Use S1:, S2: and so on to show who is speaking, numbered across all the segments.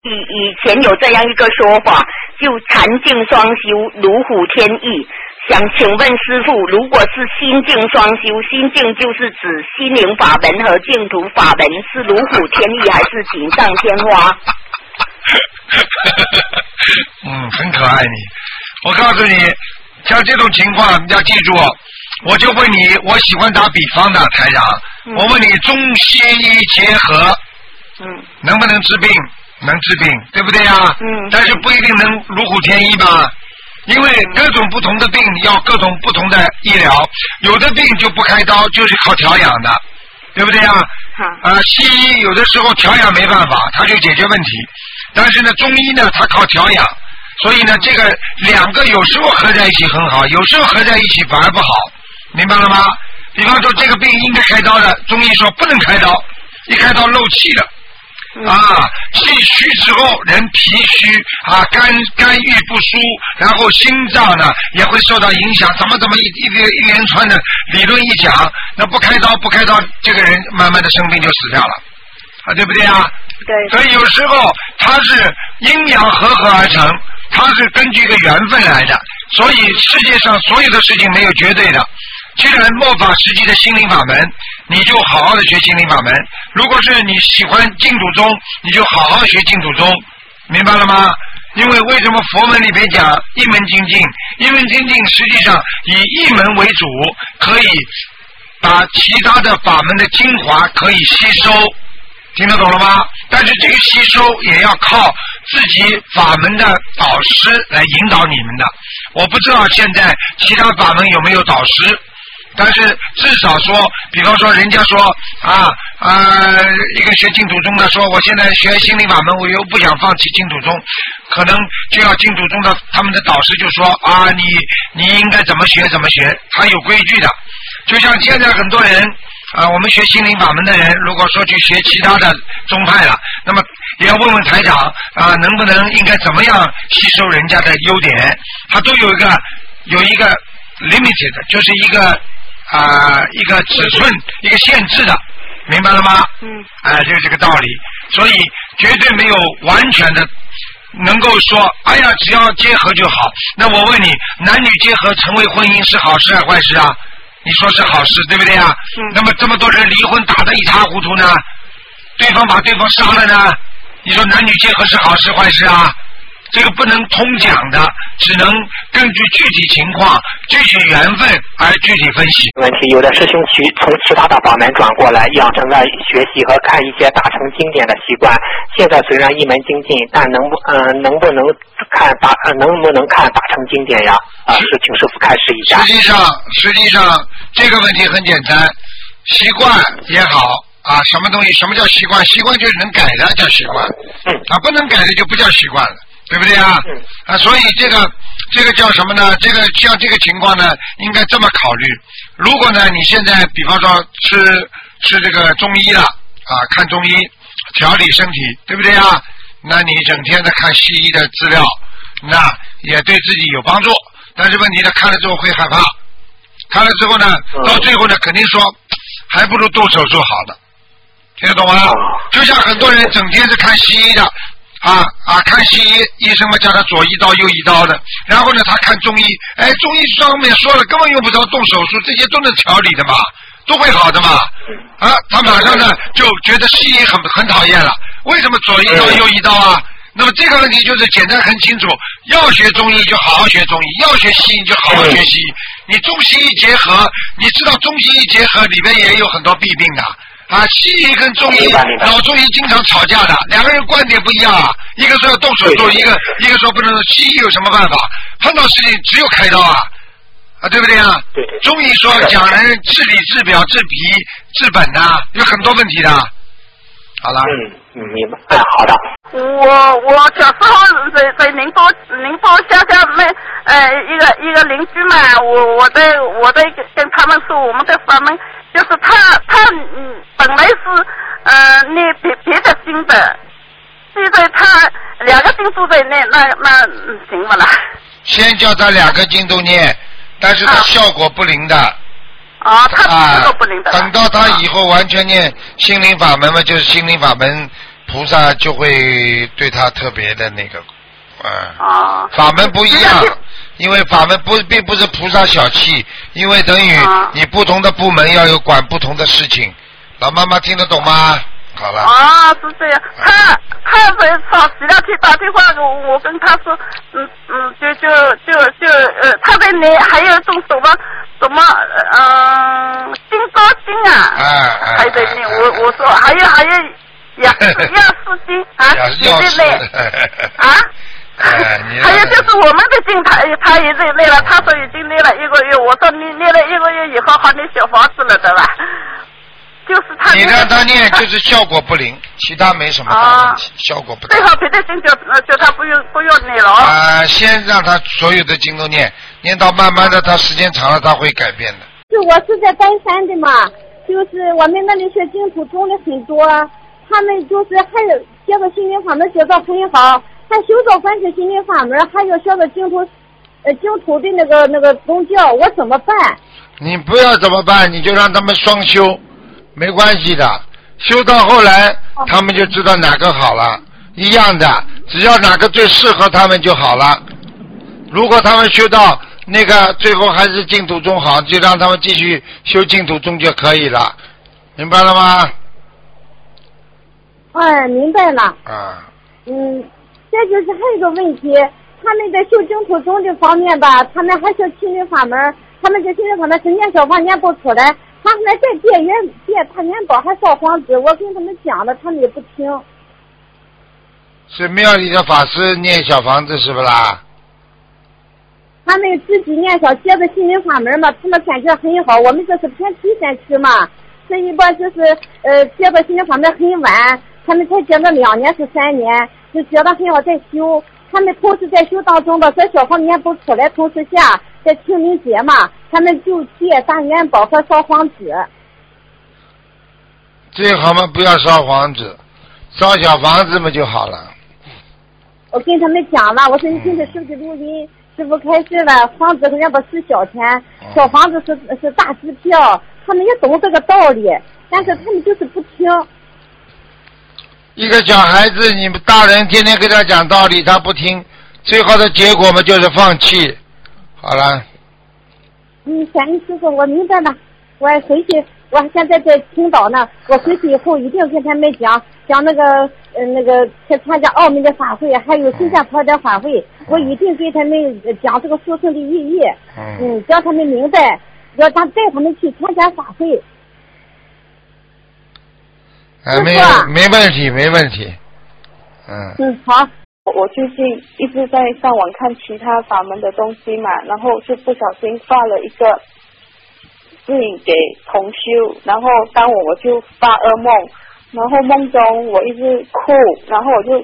S1: 以前有这样一个说法，就禅净双修，如虎添翼。想请问师父，如果是心境双修，心境就是指心灵法门和净土法门，是如虎添翼还是锦上添花？
S2: 很可爱你。我告诉你，像这种情况你要记住，我就问你，我喜欢打比方的台长，我问你中西医结合，能不能治病？能治病，对不对呀？但是不一定能如虎添翼吧。因为各种不同的病要各种不同的医疗，有的病就不开刀，就是靠调养的，对不对呀？西医有的时候调养没办法，它就解决问题，但是呢，中医呢，它靠调养，所以呢，这个两个有时候合在一起很好，有时候合在一起反而不好，明白了吗？比方说这个病应该开刀的，中医说不能开刀，一开刀漏气了。气虚之后人脾虚肝郁不舒，然后心脏呢也会受到影响，怎么一连串的理论一讲，那不开刀，这个人慢慢的生病就死掉了，对不对啊？对。所以有时候它是阴阳和而成，它是根据一个缘分来的，所以世界上所有的事情没有绝对的。既然末法时期的心灵法门，你就好好的学心灵法门。如果是你喜欢净土宗，你就好好学净土宗，明白了吗？因为为什么佛门里边讲一门精进？一门精进实际上以一门为主，可以把其他的法门的精华可以吸收，听得懂了吗？但是这个吸收也要靠自己法门的导师来引导你们的。我不知道现在其他法门有没有导师，但是至少说，比方说人家说一个学净土宗的说，我现在学心灵法门，我又不想放弃净土宗，可能就要净土宗的他们的导师就说你应该怎么学，他有规矩的。就像现在很多人我们学心灵法门的人，如果说去学其他的宗派了，那么也要问问台长能不能应该怎么样吸收人家的优点，他都有一个 limited， 就是一个尺寸，一个限制的，明白了吗？就是这个道理。所以绝对没有完全的能够说只要结合就好。那我问你，男女结合成为婚姻是好事还是坏事啊？你说是好事，对不对啊？那么这么多人离婚打得一塌糊涂呢，对方把对方杀了呢，你说男女结合是好事坏事啊？这个不能通讲的，只能根据具体情况、具体缘分而具体分析。
S3: 问题有的师兄从其他的法门转过来，养成了学习和看一些大乘经典的习惯。现在虽然一门精进，但能不能看大乘经典呀？请师父开示一下。
S2: 实际上这个问题很简单，习惯也好什么东西？什么叫习惯？习惯就是能改的叫习惯，不能改的就不叫习惯了。对不对啊？所以这个叫什么呢？像这个情况呢，应该这么考虑。如果呢，你现在比方说吃这个中医了看中医调理身体，对不对啊？那你整天的看西医的资料，那也对自己有帮助。但是问题呢，看了之后会害怕，看了之后呢，到最后呢，肯定说还不如动手术好的，听得懂吗？就像很多人整天是看西医的。看西医，医生嘛叫他左一刀右一刀的，然后呢他看中医，中医上面说了根本用不着动手术，这些都能调理的嘛，都会好的嘛，他马上呢就觉得西医很讨厌了，为什么左一刀右一刀啊？那么这个问题就是简单很清楚，要学中医就好好学中医，要学西医就好好学西医，你中西医结合，你知道中西医结合里面也有很多弊病的。西医跟中医，老中医经常吵架的，两个人观点不一样一个说要动手术，一个说不能。西医有什么办法？碰到事情只有开刀对不对啊？对。中医说讲人治理、治表、治脾、治本有很多问题的。好了。
S3: 明白。好的。
S4: 我小时候在宁波乡下面一个邻居嘛，我在跟他们说我们的法门。就是他本来是念别的经的，现在他2个经都在念，那行不啦？
S2: 先叫他2个经都念，但是他效果不灵的。他效果不灵的。等到他以后完全念心灵法门嘛，就是心灵法门菩萨就会对他特别的那个，法门不一样，因为法门并不是菩萨小气，因为等于你不同的部门要有管不同的事情。老妈妈听得懂吗？好了。
S4: 是这样。他在上洗了天打电话，我跟他说，他在念，还有一种什么金刚经啊，还在念。我说还有药师经啊，也在念啊。还有就是我们的经，他也在念了。他说已经念了1个月，我说你念了1个月以后好念小房子了，对吧？就是他。
S2: 你让他念，就是效果不灵，其他没什么大问题，效果不大。
S4: 最好别的经叫他不用念了。
S2: 先让他所有的经都念到慢慢的，他时间长了他会改变的。
S5: 我是在丹山的嘛，就是我们那里学净土宗的很多，他们就是还有学个心灵法门学到很好。还修到观世心灵法门，还有学个净土的那个宗教，我怎么办？你
S2: 不要怎么办，你就让他们双修，没关系的。修到后来，他们就知道哪个好了，一样的，只要哪个最适合他们就好了。如果他们修到那个最后还是净土宗好，就让他们继续修净土宗就可以了，明白了吗？
S5: 明白了。这就是还有一个问题，他们在修净土宗的方面吧，他们还修心灵法门，他们这心灵法门是念小房念不出来，他们在借他念宝还烧黄纸，我跟他们讲了，他们也不听。
S2: 是庙里的法师念小房子是不啦？
S5: 他们自己念接着心灵法门嘛，他们感觉很好，我们这是偏僻山区嘛，这一般就是接着心灵法门很晚，他们才接了2年是3年。就觉得很好，在修，他们同时在修当中吧，在小房念不出来，同时下在清明节嘛，他们就借大元宝和烧黄纸。
S2: 最好嘛，不要烧黄纸，烧小房子嘛就好了。
S5: 我跟他们讲了，我说你听着师傅的录音，师傅开示了，黄纸和元宝是小钱，小房子是大支票，他们也懂这个道理，但是他们就是不听。
S2: 一个小孩子，你们大人天天给他讲道理，他不听，最好的结果嘛就是放弃。好了。
S5: 感恩师傅，我明白了。我回去，我现在在青岛呢，我回去以后一定跟他们讲那个去参加澳门的法会，还有新加坡的法会，我一定给他们讲这个书生的意义。叫他们明白，要带他们去参加法会。
S2: 没问题。
S5: 好。
S6: 我最近一直在上网看其他法门的东西嘛，然后就不小心发了一个指引给同修，然后当我就发噩梦，然后梦中我一直哭，然后我就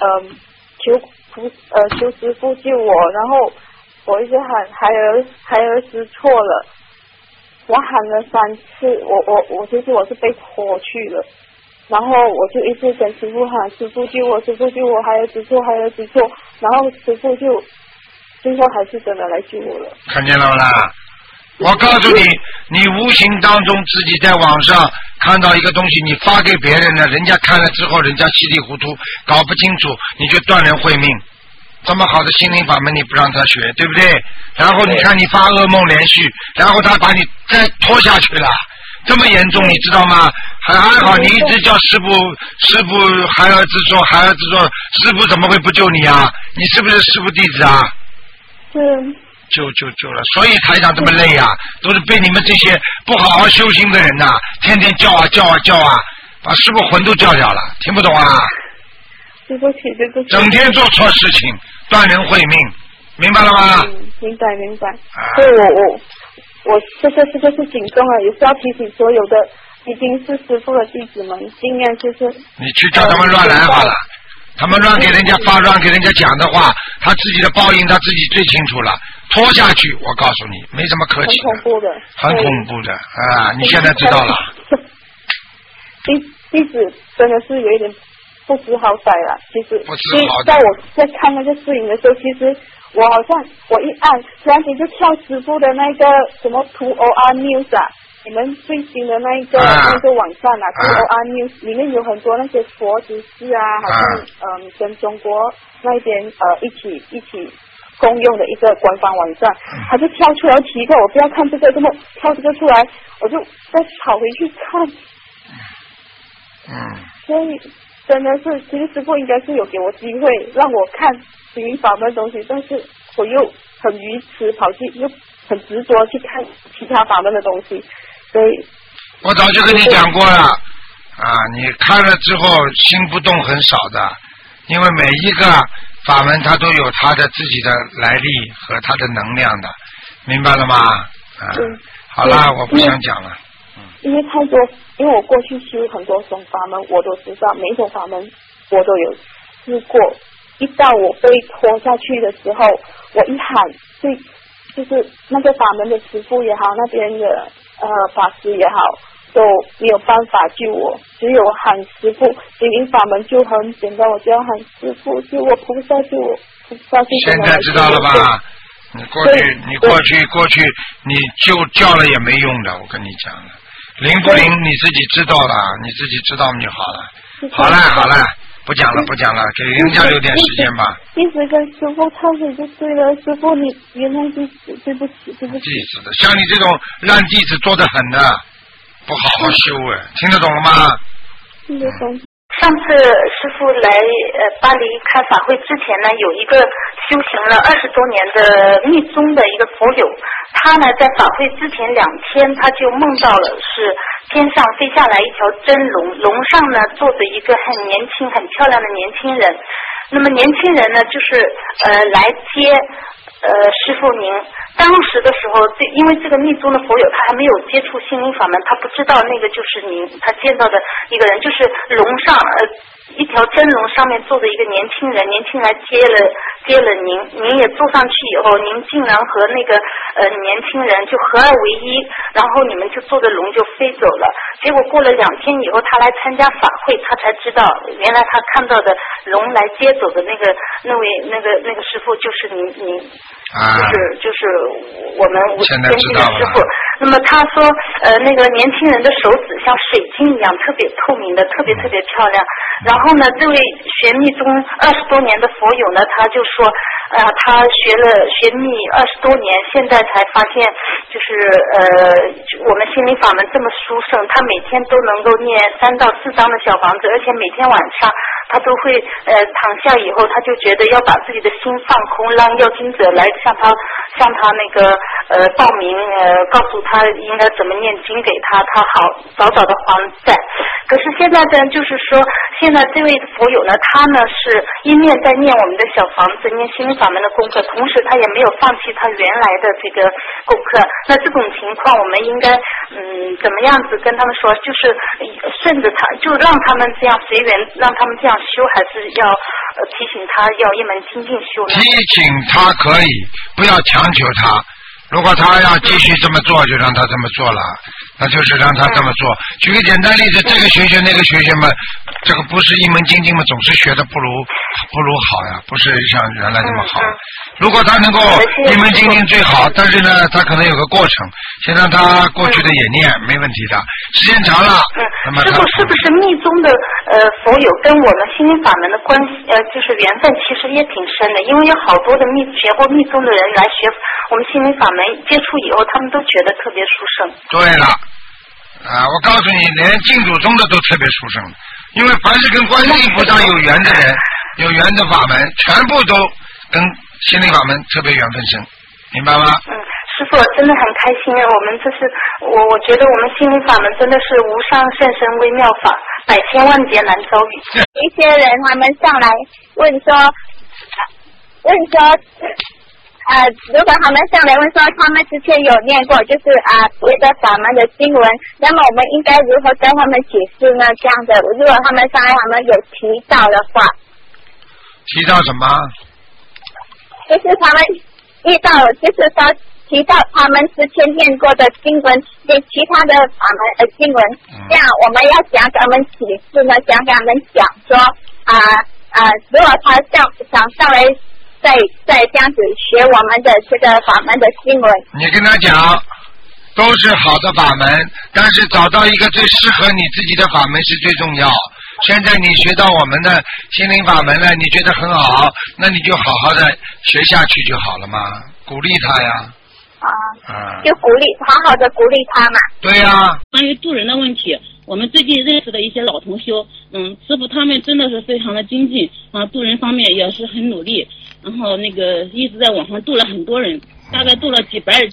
S6: 求师父救我，然后我一直喊孩儿知错了，我喊了3次，我其实我是被拖去了。然后我就一直跟师父喊，师父救我，师父救我，孩儿知错，然后师父就最后还是真的来救我了。
S2: 看见了不啦？我告诉你，你无形当中自己在网上看到一个东西，你发给别人了，人家看了之后，人家稀里糊涂搞不清楚，你就断人慧命。这么好的心灵法门你不让他学，对不对？然后你看你发噩梦连续，然后他把你再拖下去了。这么严重，你知道吗？还好你一直叫师父孩儿知错，师父怎么会不救你啊？你是不是师父弟子啊？救了，所以台长这么累啊，都是被你们这些不好好修行的人呐，天天叫啊，把师父魂都叫掉了，听不懂啊？
S6: 对不起。
S2: 整天做错事情，断人慧命，明白了吗？
S6: 明白。所以我这个是警钟啊，也是要提醒所有的已经是师父的弟子们，尽量就是
S2: 你去叫他们乱来好了，他们乱给人家发乱给人家讲的话，他自己的报应他自己最清楚了，拖下去我告诉你没什么可气的，很恐怖的啊！你现在知道了。
S6: 弟子真的是有一点不知好歹了，其实在我在看那个视频的时候，其实我好像我一按，突然间就跳师父的那个什么 2OR News 啊， 你们最新的那个网站啊 ，QOR News 里面有很多那些佛知识啊，好像跟中国那边一起共用的一个官方网站，他就跳出来奇怪，我不要看这个，这么跳这个出来，我就再跑回去看。所以真的是，其实师父应该是有给我机会让我看心灵法门的东西，但是我又很愚痴，跑去又很执着去看其他法门的东西，所以
S2: 我早就跟你讲过了你看了之后心不动很少的，因为每一个法门它都有它的自己的来历和它的能量的，明白了吗？好了，我不想讲了。
S6: 因为太多，因为我过去修很多种法门，我都知道每一种法门我都有试过。一到我被拖下去的时候，我一喊，就是那个法门的师父也好，那边的法师也好，都没有办法救我，只有喊师父。心灵法门就很简单，我只要喊师父救我，菩萨救我，菩萨救我。
S2: 现在知道了吧？你过去你就叫了也没用的，我跟你讲了。灵不灵你自己知道了，你自己知道就好了。好了，不讲了，给人家留点时间吧。
S6: 一直跟师父忏悔就对了，师父你原谅弟子，对不起。弟
S2: 子的，像你这种烂弟子多得很的，不好好修听得懂了吗？
S6: 听得懂。
S7: 上次师父来巴黎开法会之前呢，有一个修行了20多年的密宗的一个佛友，他呢在法会之前2天，他就梦到了是天上飞下来一条真龙，龙上呢坐着一个很年轻很漂亮的年轻人，那么年轻人呢就是来接师父您。当时的时候，因为这个密宗的佛友他还没有接触心灵法门，他不知道那个就是您，他见到的一个人就是龙上一条真龙上面坐着一个年轻人，年轻人接了您，您也坐上去以后，您竟然和那个年轻人就合二为一，然后你们就坐着龙就飞走了。结果过了2天以后，他来参加法会，他才知道原来他看到的龙来接走的那个师父就是您就是我们天津的师父。那么他说那个年轻人的手指像水晶一样特别透明的，特别漂亮。然后呢，这位学密宗20多年的佛友呢，他就说他学密20多年，现在才发现就是我们心灵法门这么殊胜，他每天都能够念3到4张的小房子，而且每天晚上他都会躺下以后，他就觉得要把自己的心放空，让要经者来向他那个报名，告诉他应该怎么念经给他，他好早早的还债。可是现在呢，就是说现在这位佛友呢，他呢是一面在念我们的小房子，念心灵法门的功课，同时他也没有放弃他原来的这个功课。那这种情况我们应该怎么样子跟他们说，就是顺着他，就让他们这样随缘，让他们这样修，还是要提醒他要一门精进修呢？提
S2: 醒他可以，不要强求他。如果他要继续这么做，就让他这么做了，那就是让他这么做。举个简单例子，这个学学那个学学嘛，这个不是一门精进嘛，总是学的不如好呀，不是像原来这么好。如果他能够一门精进最好，但是呢，他可能有个过程，先让他过去的也念，没问题的。时间长了，那么
S7: 师父是不是密宗的佛友跟我们心灵法门的关系就是缘分其实也挺深的，因为有好多的学过密宗的人来学我们心灵法门，接触以后他们都觉得特别殊胜。
S2: 对了我告诉你，连净土宗的都特别殊胜，因为凡是跟观世音菩萨有缘的人，有缘的法门，全部都跟心灵法门特别缘分深，明白吗？
S7: 师父真的很开心，我们这是我觉得我们心灵法门真的是无上甚深微妙法，百千万劫难遭遇。
S5: 一些人他们上来问说如果他们上来问说他们之前有念过就是别的法门的经文，那么我们应该如何跟他们解释呢？这样的，如果他们上来他们有提到的话，
S2: 提到什么？
S5: 就是他们遇到就是说提到他们之前念过的经文，对其他的法门的经文，这样我们要讲给他们解释呢，讲给他们讲说如果他想上来再这样子学我们的这个法门的经文，
S2: 你跟他讲， 都是好的法门，但是找到一个最适合你自己的法门是最重要。现在你学到我们的心灵法门了，你觉得很好，那你就好好的学下去就好了嘛，鼓励他呀。
S8: 就鼓励，好好的鼓励他嘛。
S2: 对呀。
S9: 关于渡人的问题，我们最近认识的一些老同修，师傅他们真的是非常的精进啊，渡人方面也是很努力，然后那个一直在网上渡了很多人，大概渡了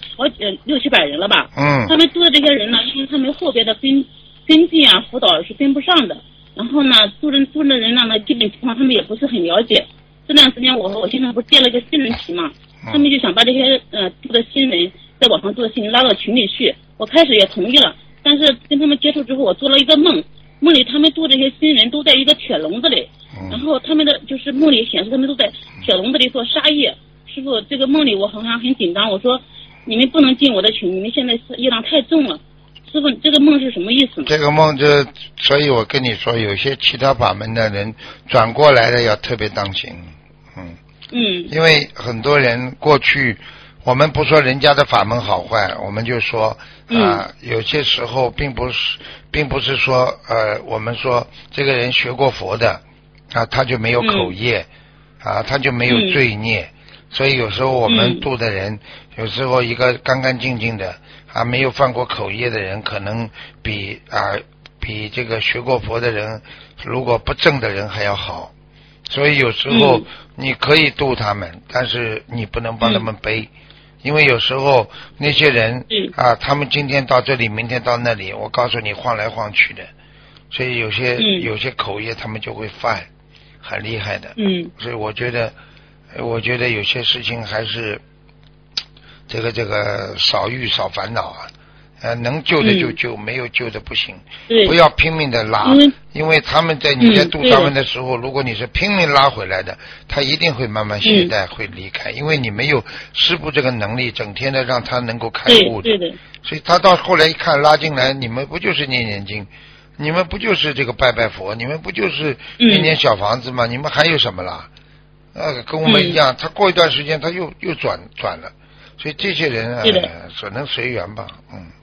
S9: 6、700人了吧。他们渡的这些人呢，因为他们后边的跟进啊辅导是跟不上的，然后呢渡人的人呢基本情况他们也不是很了解。这段时间我现在不是建了一个新人群嘛，他们就想把这些渡的新人在网上渡的新人拉到群里去，我开始也同意了，但是跟他们接触之后，我做了一个梦里他们渡这些新人都在一个铁笼子里，然后他们的就是梦里显示他们都在铁笼子里做杀业。师傅，这个梦里我好像很紧张，我说你们不能进我的群，你们现在业障太重了。师傅，这个梦是什么意思呢？这个梦
S2: 所以我跟你说，有些其他法门的人转过来的要特别当心。因为很多人过去，我们不说人家的法门好坏，我们就说有些时候并不是说我们说这个人学过佛的他就没有口业他就没有罪孽，所以有时候我们度的人有时候一个干干净净的没有犯过口业的人，可能比这个学过佛的人如果不正的人还要好。所以有时候你可以度他们，但是你不能帮他们背，因为有时候那些人他们今天到这里，明天到那里，我告诉你晃来晃去的，所以有些口业他们就会犯，很厉害的。所以我觉得有些事情还是这个少欲少烦恼能救的就救，没有救的不行。不要拼命的拉，因为他们你在度他们的时候，如果你是拼命拉回来的，他一定会慢慢懈怠，会离开，因为你没有师父这个能力，整天的让他能够开悟的。所以他到后来一看拉进来，你们不就是念经，你们不就是这个拜佛，你们不就是念小房子吗？你们还有什么啦？跟我们一样，他过一段时间他又转了，所以这些人只能随缘吧。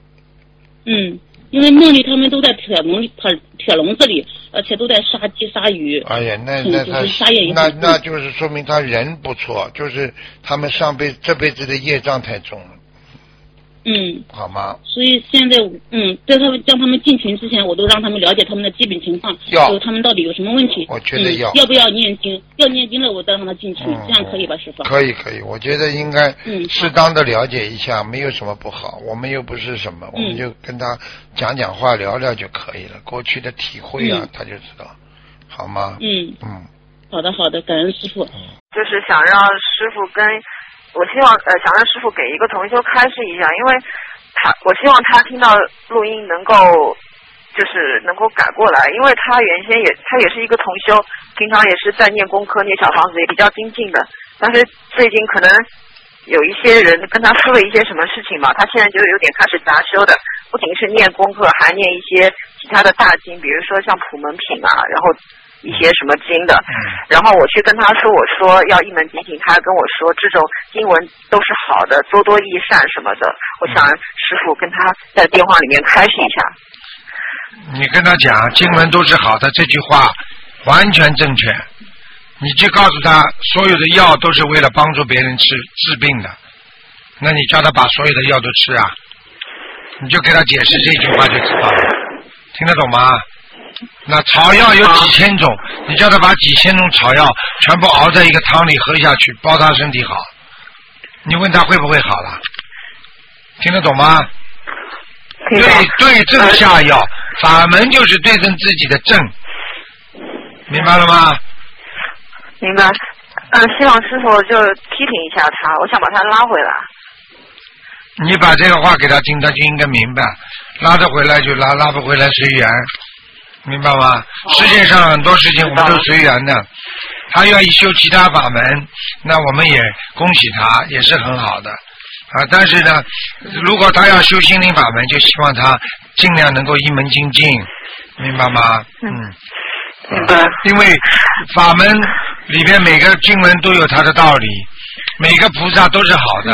S9: 因为梦里他们都在铁笼子里，而且都在杀鸡杀鱼。
S2: 哎呀，那就是说明他人不错，就是他们这辈子的业障太重了。好吗？
S9: 所以现在在他们将他们进群之前，我都让他们了解他们的基本情况，就他们到底有什么问题。
S2: 我觉得要
S9: 不要念经？要念经了，我再让他进群，这样可以吧，师傅？
S2: 可以，我觉得应该适当的了解一下，没有什么不好。我们又不是什么，我们就跟他讲话聊聊就可以了。过去的体会他就知道，好吗？
S9: 好的，感恩师傅。
S10: 就是想让师傅我希望想让师傅给一个同修开示一下，因为我希望他听到录音能够改过来，因为他原先他也是一个同修，平常也是在念功课念小房子也比较精进的，但是最近可能有一些人跟他说了一些什么事情吧，他现在就有点开始杂修的，不仅是念功课，还念一些其他的大经，比如说像普门品然后一些什么经的，然后我去跟他说，我说要一门精进，他跟我说这种经文都是好的，多多益善什么的。我想师父跟他在电话里面开示一下。
S2: 你跟他讲经文都是好的，这句话完全正确。你就告诉他，所有的药都是为了帮助别人治病的，那你叫他把所有的药都吃你就给他解释这句话就知道了，听得懂吗？那草药有几千种，你叫他把几千种草药全部熬在一个汤里喝下去，保他身体好。你问他会不会好了？听得懂吗？对症下药，法门就是对症自己的症，明白了吗？
S10: 明白。希望师傅就批评一下他，我想把他拉回来。
S2: 你把这个话给他听，他就应该明白，拉得回来就拉，拉不回来随缘。明白吗？世界上很多事情我们都随缘的，他愿意修其他法门，那我们也恭喜他，也是很好的但是呢，如果他要修心灵法门，就希望他尽量能够一门精进，明白吗？
S10: 明白。
S2: 因为法门里边每个经文都有它的道理，每个菩萨都是好的，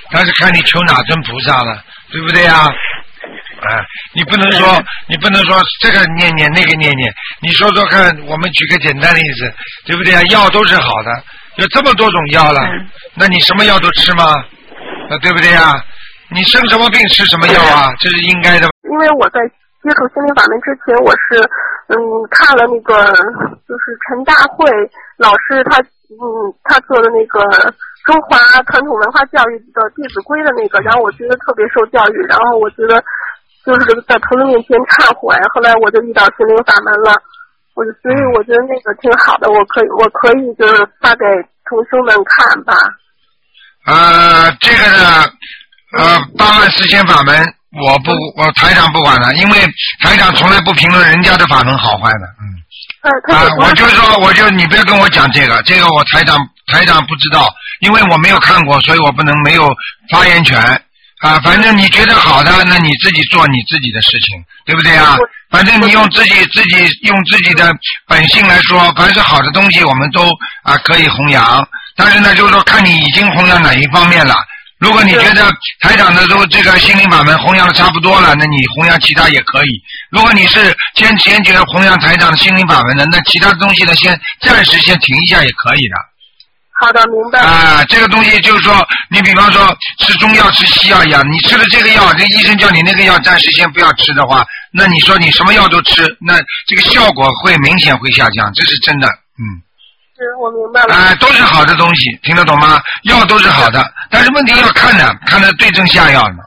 S2: 但是看你求哪尊菩萨了，对不对呀？你不能说这个念念那个念念，你说说看，我们举个简单例子，对不对啊？药都是好的，有这么多种药了，那你什么药都吃吗？对不对啊？你生什么病吃什么药啊？这是应该的。
S11: 因为我在接触心灵法门之前，我是看了那个就是陈大会老师他做的那个中华传统文化教育的《弟子规》的那个，然后我觉得特别受教育，然后我觉得就是在朋友面前忏悔，后来我就遇到心灵法门了，所以我觉得那个挺好的，我可以就是发给同修们看吧。
S2: 这个呢，8万4千法门，我台长不管了，因为台长从来不评论人家的法门好坏的，我就说你不要跟我讲这个我台长不知道，因为我没有看过，所以我不能没有发言权反正你觉得好的，那你自己做你自己的事情，对不对啊？反正你用自己用自己的本性来说，凡是好的东西我们都可以弘扬，但是呢就是说看你已经弘扬哪一方面了。如果你觉得台长的这个心灵法门弘扬的差不多了，那你弘扬其他也可以。如果你是坚决弘扬台长的心灵法门的，那其他的东西呢暂时先停一下也可以的。
S11: 好的，明白。
S2: 这个东西就是说，你比方说吃中药吃西药一样，你吃了这个药，这医生叫你那个药暂时先不要吃的话，那你说你什么药都吃，那这个效果会明显会下降，这是真的。
S11: 是我明白了。
S2: 都是好的东西，听得懂吗？药都是好的，但是问题要看的对症下药嘛。